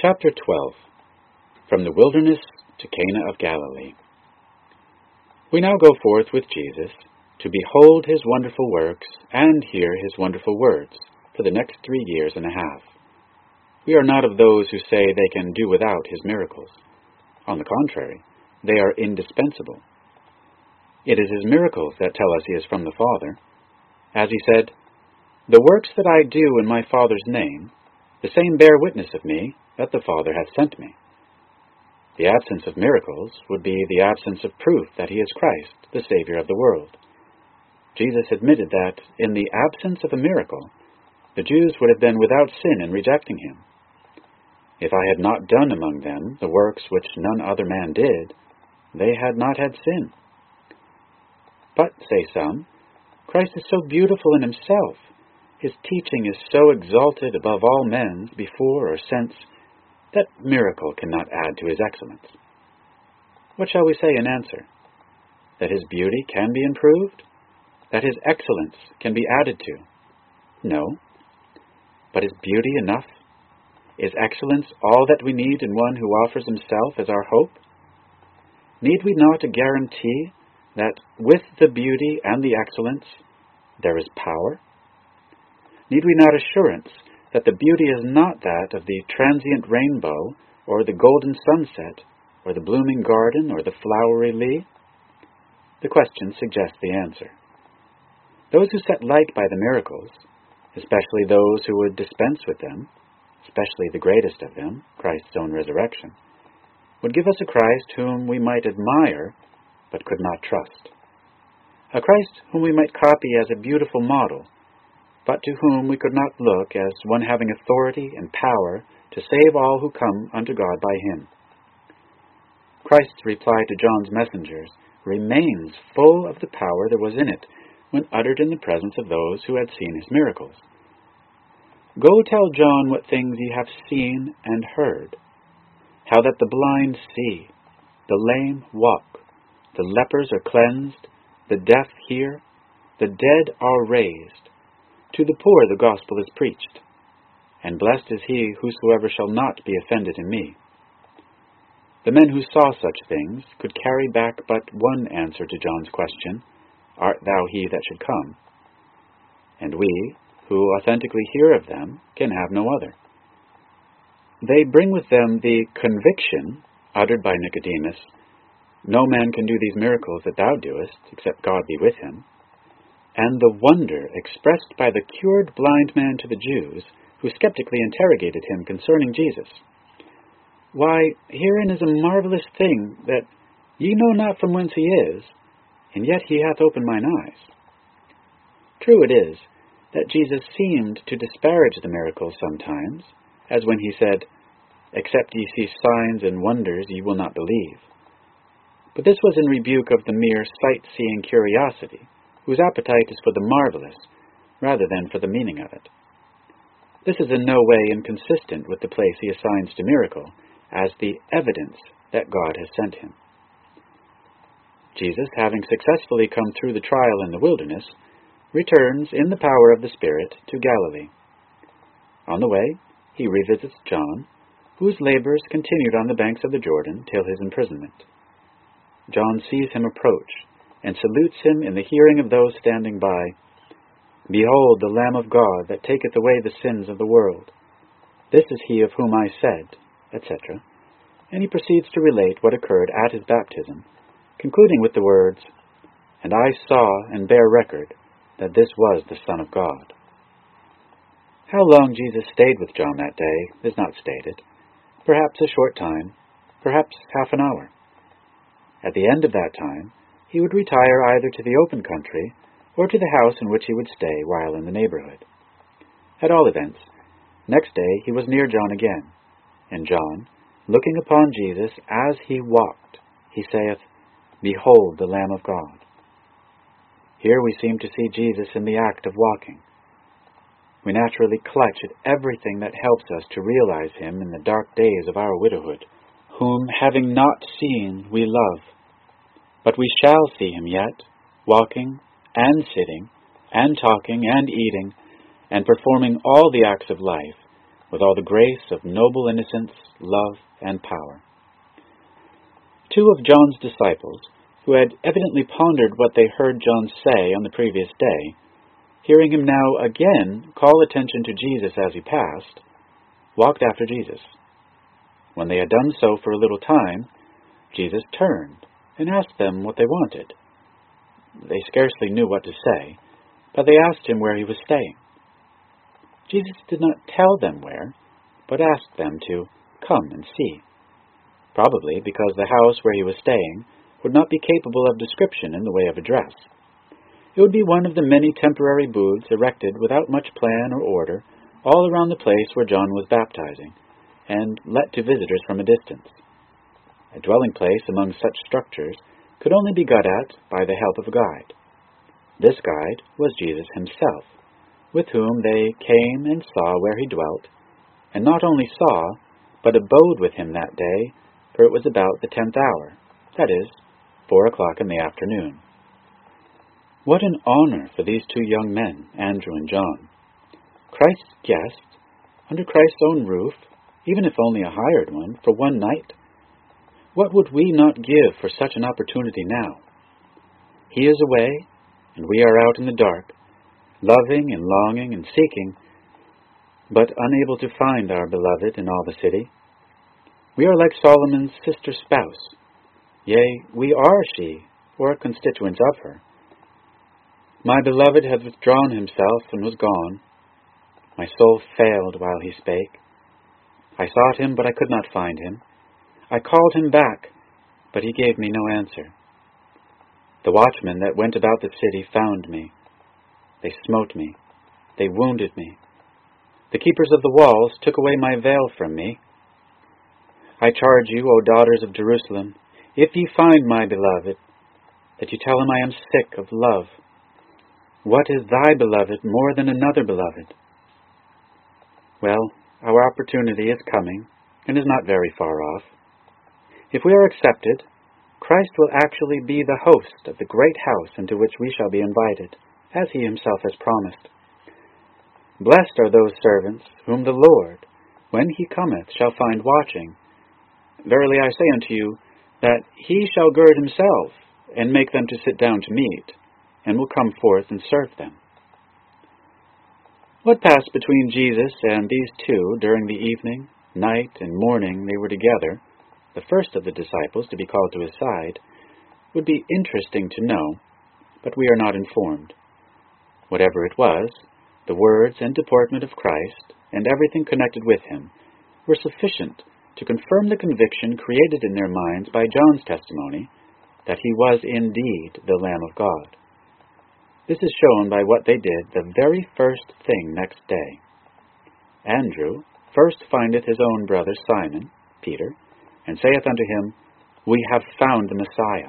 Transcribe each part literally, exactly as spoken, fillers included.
Chapter twelve. From the Wilderness to Cana of Galilee. We now go forth with Jesus to behold his wonderful works and hear his wonderful words for the next three years and a half. We are not of those who say they can do without his miracles. On the contrary, they are indispensable. It is his miracles that tell us he is from the Father. As he said, "The works that I do in my Father's name, the same bear witness of me, that the Father hath sent me." The absence of miracles would be the absence of proof that he is Christ, the Savior of the world. Jesus admitted that, in the absence of a miracle, the Jews would have been without sin in rejecting him. If I had not done among them the works which none other man did, they had not had sin. But, say some, Christ is so beautiful in himself, his teaching is so exalted above all men's before or since, that miracle cannot add to his excellence. What shall we say in answer? That his beauty can be improved? That his excellence can be added to? No. But is beauty enough? Is excellence all that we need in one who offers himself as our hope? Need we not a guarantee that with the beauty and the excellence there is power? Need we not assurance that the beauty is not that of the transient rainbow, or the golden sunset, or the blooming garden, or the flowery lea? The question suggests the answer. Those who set light by the miracles, especially those who would dispense with them, especially the greatest of them, Christ's own resurrection, would give us a Christ whom we might admire, but could not trust. A Christ whom we might copy as a beautiful model, but to whom we could not look as one having authority and power to save all who come unto God by him. Christ's reply to John's messengers remains full of the power that was in it when uttered in the presence of those who had seen his miracles. "Go tell John what things ye have seen and heard, how that the blind see, the lame walk, the lepers are cleansed, the deaf hear, the dead are raised. To the poor the gospel is preached, and blessed is he whosoever shall not be offended in me." The men who saw such things could carry back but one answer to John's question, "Art thou he that should come?" And we, who authentically hear of them, can have no other. They bring with them the conviction, uttered by Nicodemus, "No man can do these miracles that thou doest, except God be with him," and the wonder expressed by the cured blind man to the Jews, who skeptically interrogated him concerning Jesus. "Why, herein is a marvelous thing, that ye know not from whence he is, and yet he hath opened mine eyes." True it is that Jesus seemed to disparage the miracles sometimes, as when he said, "Except ye see signs and wonders, ye will not believe." But this was in rebuke of the mere sight-seeing curiosity, whose appetite is for the marvelous, rather than for the meaning of it. This is in no way inconsistent with the place he assigns to miracle, as the evidence that God has sent him. Jesus, having successfully come through the trial in the wilderness, returns in the power of the Spirit to Galilee. On the way, he revisits John, whose labors continued on the banks of the Jordan till his imprisonment. John sees him approach, and salutes him in the hearing of those standing by. "Behold the Lamb of God, that taketh away the sins of the world. This is he of whom I said," et cetera. And he proceeds to relate what occurred at his baptism, concluding with the words, "And I saw and bear record that this was the Son of God." How long Jesus stayed with John that day is not stated. Perhaps a short time, perhaps half an hour. At the end of that time, he would retire either to the open country or to the house in which he would stay while in the neighborhood. At all events, next day he was near John again, and John, looking upon Jesus as he walked, he saith, "Behold the Lamb of God." Here we seem to see Jesus in the act of walking. We naturally clutch at everything that helps us to realize him in the dark days of our widowhood, whom, having not seen, we love. But we shall see him yet, walking and sitting and talking and eating and performing all the acts of life, with all the grace of noble innocence, love, and power. Two of John's disciples, who had evidently pondered what they heard John say on the previous day, hearing him now again call attention to Jesus as he passed, walked after Jesus. When they had done so for a little time, Jesus turned and asked them what they wanted. They scarcely knew what to say, but they asked him where he was staying. Jesus did not tell them where, but asked them to come and see, probably because the house where he was staying would not be capable of description in the way of address. It would be one of the many temporary booths erected without much plan or order all around the place where John was baptizing, and let to visitors from a distance. A dwelling place among such structures could only be got at by the help of a guide. This guide was Jesus himself, with whom they came and saw where he dwelt, and not only saw, but abode with him that day, for it was about the tenth hour, that is, four o'clock in the afternoon. What an honor for these two young men, Andrew and John. Christ's guests, under Christ's own roof, even if only a hired one, for one night. What would we not give for such an opportunity now? He is away, and we are out in the dark, loving and longing and seeking, but unable to find our beloved in all the city. We are like Solomon's sister spouse. Yea, we are she, or constituents of her. My beloved had withdrawn himself and was gone. My soul failed while he spake. I sought him, but I could not find him. I called him back, but he gave me no answer. The watchmen that went about the city found me. They smote me. They wounded me. The keepers of the walls took away my veil from me. I charge you, O daughters of Jerusalem, if ye find my beloved, that you tell him I am sick of love. What is thy beloved more than another beloved? Well, our opportunity is coming, and is not very far off. If we are accepted, Christ will actually be the host of the great house into which we shall be invited, as he himself has promised. Blessed are those servants whom the Lord, when he cometh, shall find watching. Verily I say unto you, that he shall gird himself, and make them to sit down to meat, and will come forth and serve them. What passed between Jesus and these two during the evening, night, and morning they were together, the first of the disciples to be called to his side, would be interesting to know, but we are not informed. Whatever it was, the words and deportment of Christ, and everything connected with him, were sufficient to confirm the conviction created in their minds by John's testimony that he was indeed the Lamb of God. This is shown by what they did the very first thing next day. Andrew first findeth his own brother Simon, Peter, and saith unto him, We have found the Messiah.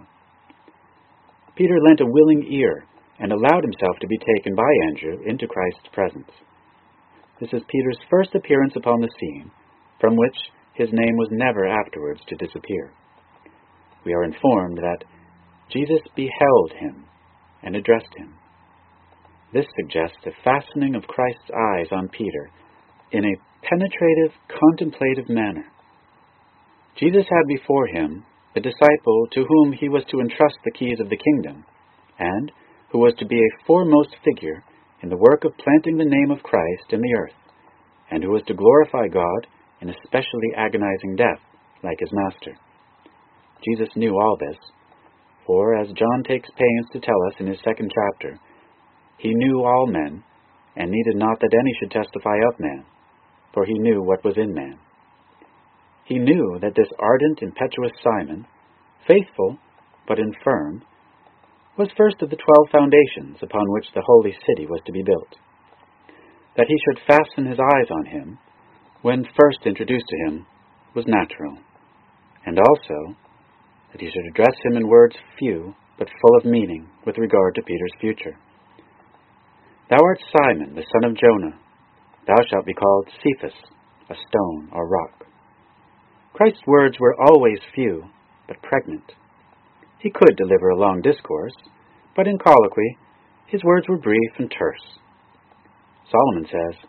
Peter lent a willing ear, and allowed himself to be taken by Andrew into Christ's presence. This is Peter's first appearance upon the scene, from which his name was never afterwards to disappear. We are informed that Jesus beheld him and addressed him. This suggests a fastening of Christ's eyes on Peter in a penetrative, contemplative manner. Jesus had before him the disciple to whom he was to entrust the keys of the kingdom, and who was to be a foremost figure in the work of planting the name of Christ in the earth, and who was to glorify God in a specially agonizing death, like his master. Jesus knew all this, for, as John takes pains to tell us in his second chapter, he knew all men, and needed not that any should testify of man, for he knew what was in man. He knew that this ardent, impetuous Simon, faithful but infirm, was first of the twelve foundations upon which the holy city was to be built. That he should fasten his eyes on him, when first introduced to him, was natural, and also that he should address him in words few but full of meaning with regard to Peter's future. Thou art Simon, the son of Jonah. Thou shalt be called Cephas, a stone or rock. Christ's words were always few, but pregnant. He could deliver a long discourse, but in colloquy his words were brief and terse. Solomon says,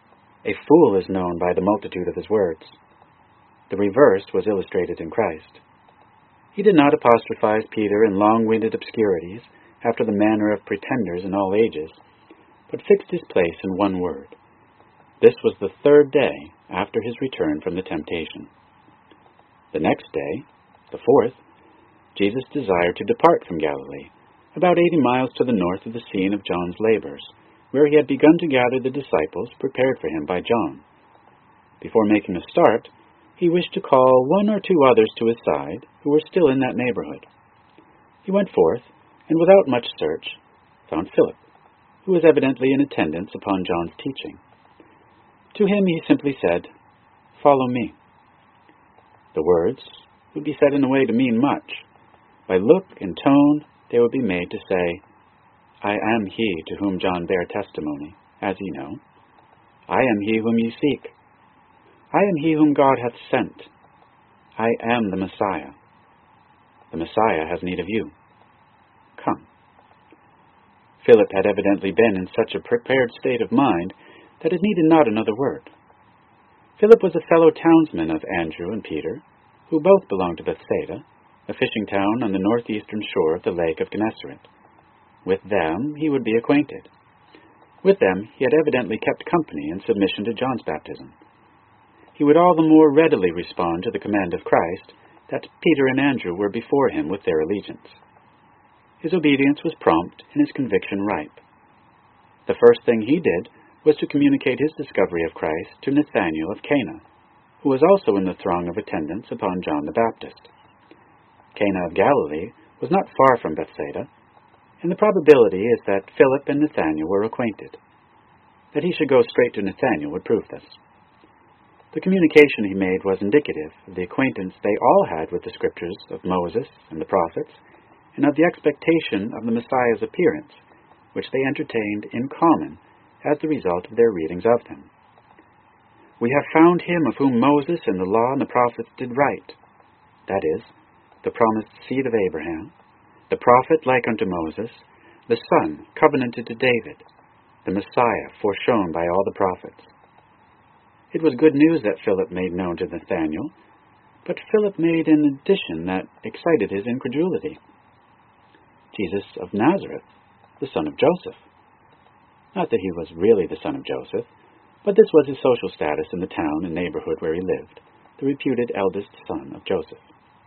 A fool is known by the multitude of his words. The reverse was illustrated in Christ. He did not apostrophize Peter in long-winded obscurities after the manner of pretenders in all ages, but fixed his place in one word. This was the third day after his return from the temptation. The next day, the fourth, Jesus desired to depart from Galilee, about eighty miles to the north of the scene of John's labors, where he had begun to gather the disciples prepared for him by John. Before making a start, he wished to call one or two others to his side who were still in that neighborhood. He went forth, and without much search, found Philip, who was evidently in attendance upon John's teaching. To him he simply said, "Follow me." The words would be said in a way to mean much. By look and tone, they would be made to say, "I am he to whom John bare testimony, as ye know. I am he whom ye seek. I am he whom God hath sent. I am the Messiah. The Messiah has need of you. Come." Philip had evidently been in such a prepared state of mind that it needed not another word. Philip was a fellow townsman of Andrew and Peter, who both belonged to Bethsaida, a fishing town on the northeastern shore of the lake of Gennesaret. With them he would be acquainted. With them he had evidently kept company in submission to John's baptism. He would all the more readily respond to the command of Christ that Peter and Andrew were before him with their allegiance. His obedience was prompt and his conviction ripe. The first thing he did was to communicate his discovery of Christ to Nathanael of Cana, who was also in the throng of attendants upon John the Baptist. Cana of Galilee was not far from Bethsaida, and the probability is that Philip and Nathanael were acquainted. That he should go straight to Nathanael would prove this. The communication he made was indicative of the acquaintance they all had with the Scriptures of Moses and the prophets, and of the expectation of the Messiah's appearance, which they entertained in common as the result of their readings of them. "We have found him of whom Moses and the law and the prophets did write, that is, the promised seed of Abraham, the prophet like unto Moses, the Son covenanted to David, the Messiah foreshown by all the prophets." It was good news that Philip made known to Nathanael, but Philip made an addition that excited his incredulity. Jesus of Nazareth, the son of Joseph. Not that he was really the son of Joseph, but this was his social status in the town and neighborhood where he lived, the reputed eldest son of Joseph.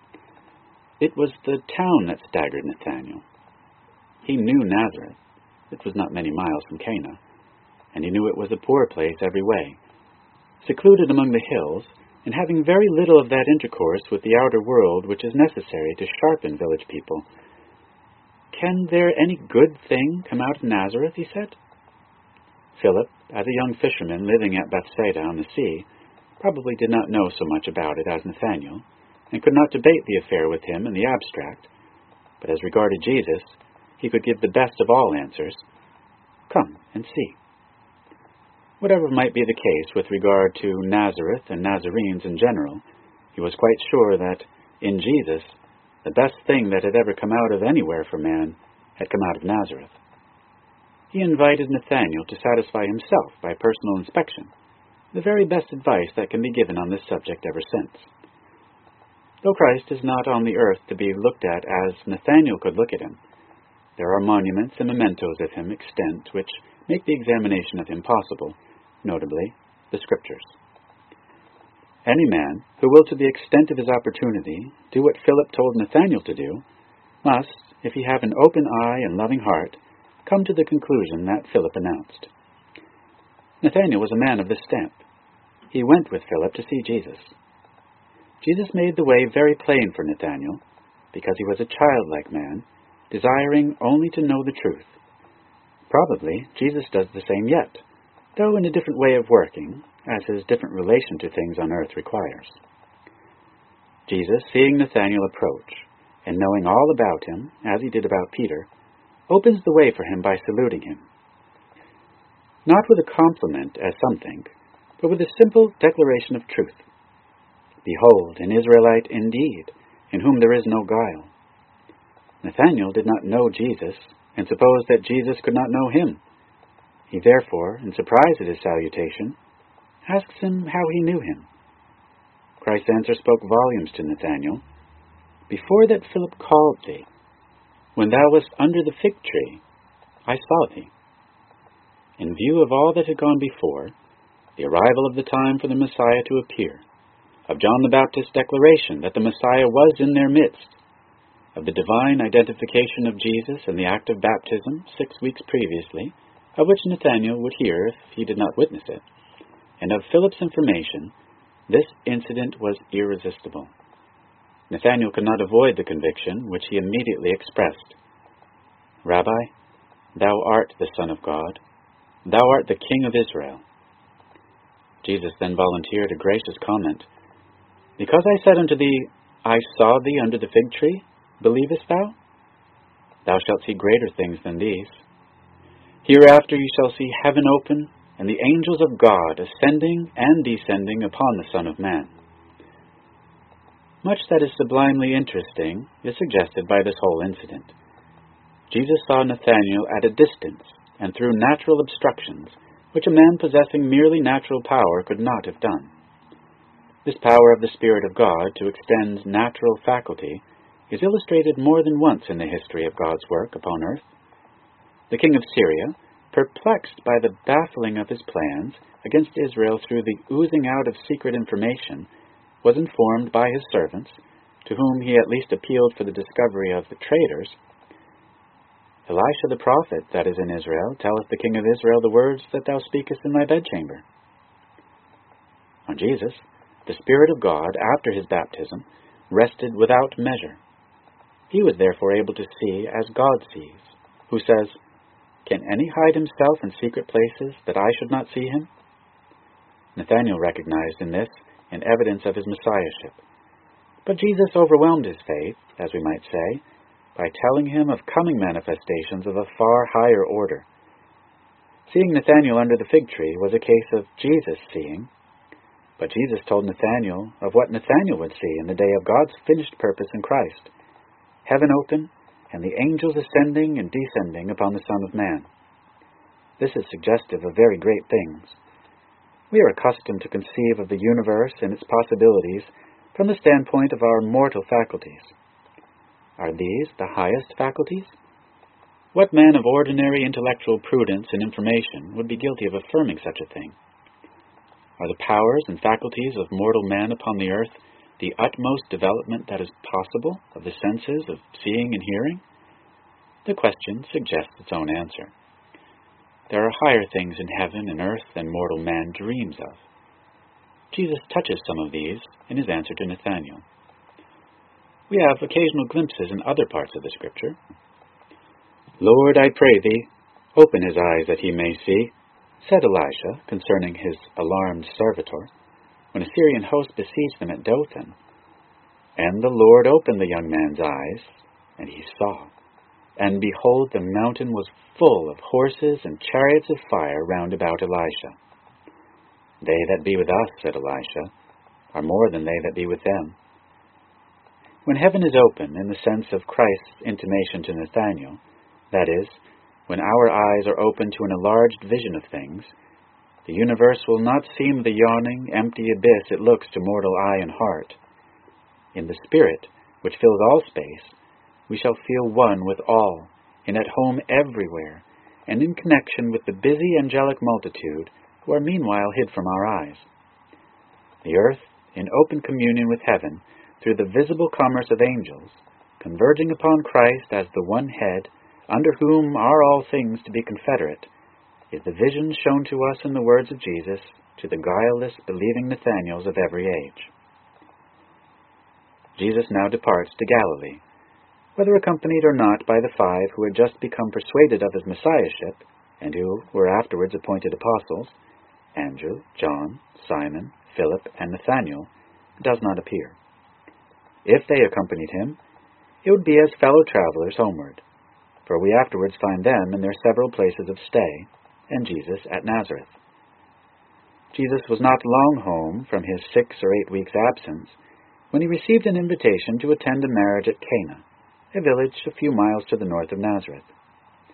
It was the town that staggered Nathanael. He knew Nazareth. It was not many miles from Cana, and he knew it was a poor place every way, secluded among the hills, and having very little of that intercourse with the outer world which is necessary to sharpen village people. "Can there any good thing come out of Nazareth?" he said. Philip, as a young fisherman living at Bethsaida on the sea, probably did not know so much about it as Nathanael, and could not debate the affair with him in the abstract, but as regarded Jesus, he could give the best of all answers, "Come and see." Whatever might be the case with regard to Nazareth and Nazarenes in general, he was quite sure that, in Jesus, the best thing that had ever come out of anywhere for man had come out of Nazareth. He invited Nathanael to satisfy himself by personal inspection, the very best advice that can be given on this subject ever since. Though Christ is not on the earth to be looked at as Nathanael could look at him, there are monuments and mementos of him extant which make the examination of him possible, notably the Scriptures. Any man who will to the extent of his opportunity do what Philip told Nathanael to do, must, if he have an open eye and loving heart, come to the conclusion that Philip announced. Nathanael was a man of this stamp. He went with Philip to see Jesus. Jesus made the way very plain for Nathanael, because he was a childlike man, desiring only to know the truth. Probably Jesus does the same yet, though in a different way of working, as his different relation to things on earth requires. Jesus, seeing Nathanael approach, and knowing all about him, as he did about Peter, opens the way for him by saluting him. Not with a compliment, as some think, but with a simple declaration of truth. "Behold, an Israelite indeed, in whom there is no guile." Nathanael did not know Jesus, and supposed that Jesus could not know him. He therefore, in surprise at his salutation, asks him how he knew him. Christ's answer spoke volumes to Nathanael. Before that Philip called thee, when thou wast under the fig tree, I saw thee. In view of all that had gone before, the arrival of the time for the Messiah to appear, of John the Baptist's declaration that the Messiah was in their midst, of the divine identification of Jesus in the act of baptism six weeks previously, of which Nathanael would hear if he did not witness it, and of Philip's information, this incident was irresistible. Nathanael could not avoid the conviction which he immediately expressed. Rabbi, thou art the Son of God. Thou art the King of Israel. Jesus then volunteered a gracious comment. Because I said unto thee, I saw thee under the fig tree, believest thou? Thou shalt see greater things than these. Hereafter you shall see heaven open, and the angels of God ascending and descending upon the Son of Man. Much that is sublimely interesting is suggested by this whole incident. Jesus saw Nathanael at a distance, and through natural obstructions, which a man possessing merely natural power could not have done. This power of the Spirit of God to extend natural faculty is illustrated more than once in the history of God's work upon earth. The king of Syria, perplexed by the baffling of his plans against Israel through the oozing out of secret information, was informed by his servants, to whom he at least appealed for the discovery of the traitors. Elisha the prophet that is in Israel telleth the king of Israel the words that thou speakest in thy bedchamber. On Jesus, the Spirit of God, after his baptism, rested without measure. He was therefore able to see as God sees, who says, Can any hide himself in secret places that I should not see him? Nathanael recognized in this an evidence of his messiahship. But Jesus overwhelmed his faith, as we might say, by telling him of coming manifestations of a far higher order. Seeing Nathanael under the fig tree was a case of Jesus seeing, but Jesus told Nathanael of what Nathanael would see in the day of God's finished purpose in Christ, heaven open, and the angels ascending and descending upon the Son of Man. This is suggestive of very great things. We are accustomed to conceive of the universe and its possibilities from the standpoint of our mortal faculties. Are these the highest faculties? What man of ordinary intellectual prudence and information would be guilty of affirming such a thing? Are the powers and faculties of mortal man upon the earth the utmost development that is possible of the senses of seeing and hearing? The question suggests its own answer. There are higher things in heaven and earth than mortal man dreams of. Jesus touches some of these in his answer to Nathanael. We have occasional glimpses in other parts of the Scripture. Lord, I pray thee, open his eyes that he may see, said Elisha concerning his alarmed servitor, when a Syrian host besieged them at Dothan. And the Lord opened the young man's eyes, and he saw. And behold, the mountain was full of horses and chariots of fire round about Elisha. They that be with us, said Elisha, are more than they that be with them. When heaven is open in the sense of Christ's intimation to Nathanael, that is, when our eyes are open to an enlarged vision of things, the universe will not seem the yawning, empty abyss it looks to mortal eye and heart. In the Spirit, which fills all space, we shall feel one with all, and at home everywhere, and in connection with the busy angelic multitude who are meanwhile hid from our eyes. The earth, in open communion with heaven, through the visible commerce of angels, converging upon Christ as the one head, under whom are all things to be confederate, is the vision shown to us in the words of Jesus to the guileless, believing Nathanaels of every age. Jesus now departs to Galilee, whether accompanied or not by the five who had just become persuaded of his messiahship, and who were afterwards appointed apostles, Andrew, John, Simon, Philip, and Nathanael, does not appear. If they accompanied him, it would be as fellow travelers homeward, for we afterwards find them in their several places of stay, and Jesus at Nazareth. Jesus was not long home from his six or eight weeks' absence when he received an invitation to attend a marriage at Cana, a village a few miles to the north of Nazareth.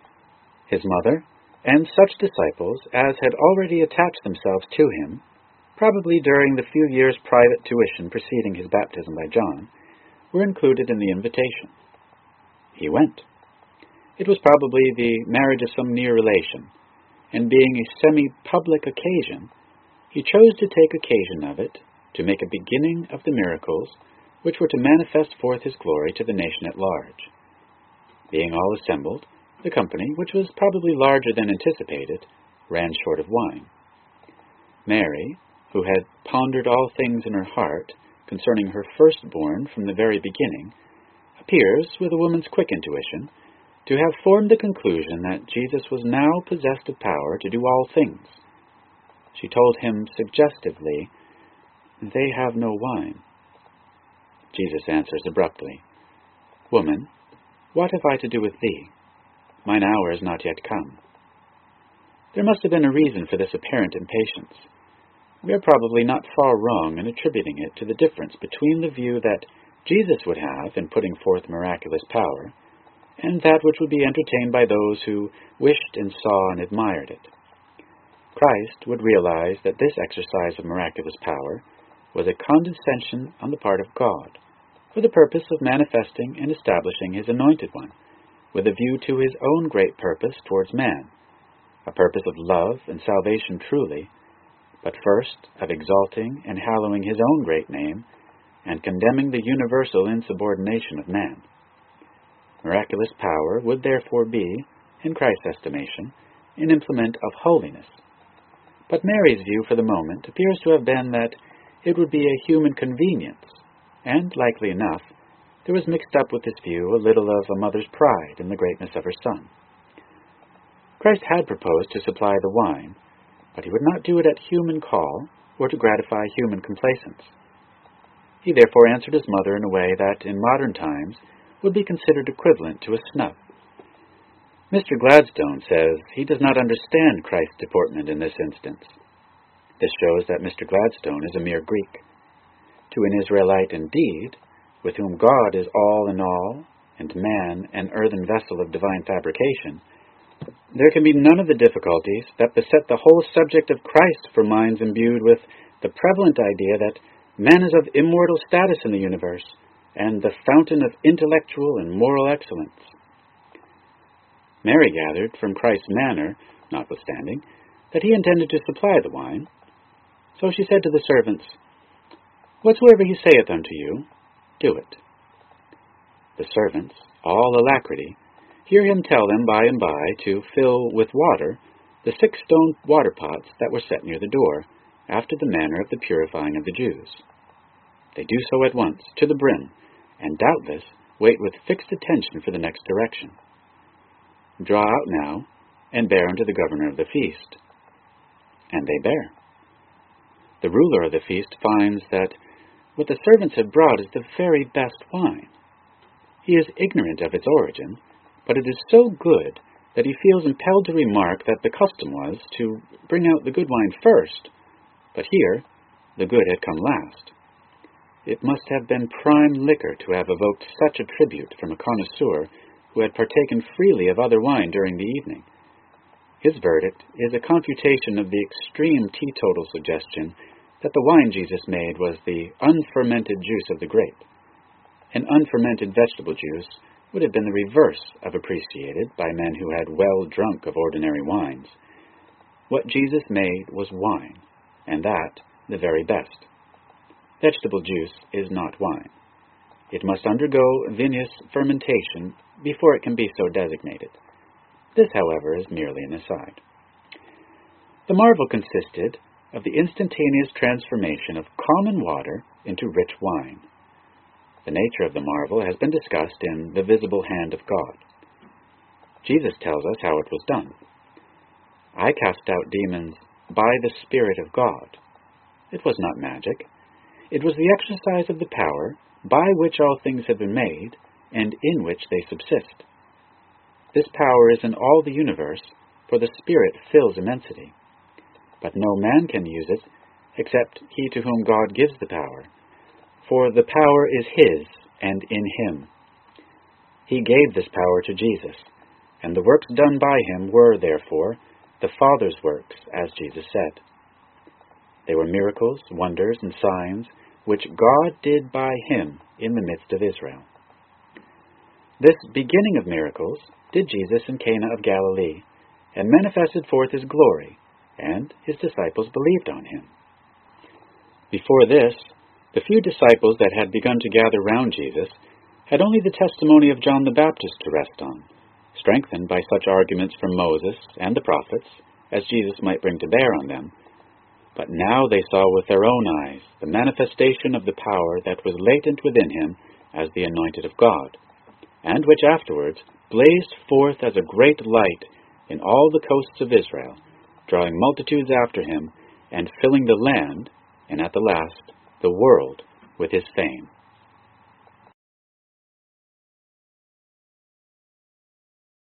His mother, and such disciples as had already attached themselves to him, probably during the few years' private tuition preceding his baptism by John, were included in the invitation. He went. It was probably the marriage of some near relation, and being a semi-public occasion, he chose to take occasion of it to make a beginning of the miracles which were to manifest forth his glory to the nation at large. Being all assembled, the company, which was probably larger than anticipated, ran short of wine. Mary, who had pondered all things in her heart concerning her firstborn from the very beginning, appears, with a woman's quick intuition, to have formed the conclusion that Jesus was now possessed of power to do all things. She told him suggestively, "They have no wine." Jesus answers abruptly, "Woman, what have I to do with thee? Mine hour is not yet come." There must have been a reason for this apparent impatience. We are probably not far wrong in attributing it to the difference between the view that Jesus would have in putting forth miraculous power, and that which would be entertained by those who wished and saw and admired it. Christ would realize that this exercise of miraculous power was a condescension on the part of God, for the purpose of manifesting and establishing his anointed one, with a view to his own great purpose towards man, a purpose of love and salvation truly, but first of exalting and hallowing his own great name, and condemning the universal insubordination of man. Miraculous power would therefore be, in Christ's estimation, an implement of holiness. But Mary's view for the moment appears to have been that it would be a human convenience, and, likely enough, there was mixed up with this view a little of a mother's pride in the greatness of her son. Christ had proposed to supply the wine, but he would not do it at human call or to gratify human complacence. He therefore answered his mother in a way that, in modern times, would be considered equivalent to a snub. Mister Gladstone says he does not understand Christ's deportment in this instance. This shows that Mister Gladstone is a mere Greek. To an Israelite indeed, with whom God is all in all, and man an earthen vessel of divine fabrication, there can be none of the difficulties that beset the whole subject of Christ for minds imbued with the prevalent idea that man is of immortal status in the universe, and the fountain of intellectual and moral excellence. Mary gathered from Christ's manner, notwithstanding, that he intended to supply the wine. So she said to the servants, "Whatsoever he saith unto you, do it." The servants, all alacrity, hear him tell them by and by to fill with water the six stone water pots that were set near the door, after the manner of the purifying of the Jews. They do so at once, to the brim, and doubtless wait with fixed attention for the next direction. "Draw out now, and bear unto the governor of the feast." And they bear. The ruler of the feast finds that what the servants have brought is the very best wine. He is ignorant of its origin, but it is so good that he feels impelled to remark that the custom was to bring out the good wine first, but here the good had come last. It must have been prime liquor to have evoked such a tribute from a connoisseur who had partaken freely of other wine during the evening. His verdict is a confutation of the extreme teetotal suggestion that the wine Jesus made was the unfermented juice of the grape. An unfermented vegetable juice would have been the reverse of appreciated by men who had well drunk of ordinary wines. What Jesus made was wine, and that the very best. Vegetable juice is not wine. It must undergo vinous fermentation before it can be so designated. This, however, is merely an aside. The marvel consisted of the instantaneous transformation of common water into rich wine. The nature of the marvel has been discussed in The Visible Hand of God. Jesus tells us how it was done. "I cast out demons by the Spirit of God." It was not magic. It was the exercise of the power by which all things have been made, and in which they subsist. This power is in all the universe, for the Spirit fills immensity. But no man can use it, except he to whom God gives the power, for the power is his, and in him. He gave this power to Jesus, and the works done by him were, therefore, the Father's works, as Jesus said. They were miracles, wonders, and signs which God did by him in the midst of Israel. This beginning of miracles did Jesus in Cana of Galilee, and manifested forth his glory, and his disciples believed on him. Before this, the few disciples that had begun to gather round Jesus had only the testimony of John the Baptist to rest on, strengthened by such arguments from Moses and the prophets as Jesus might bring to bear on them. But now they saw with their own eyes the manifestation of the power that was latent within him as the anointed of God, and which afterwards blazed forth as a great light in all the coasts of Israel, drawing multitudes after him, and filling the land, and at the last the world, with his fame.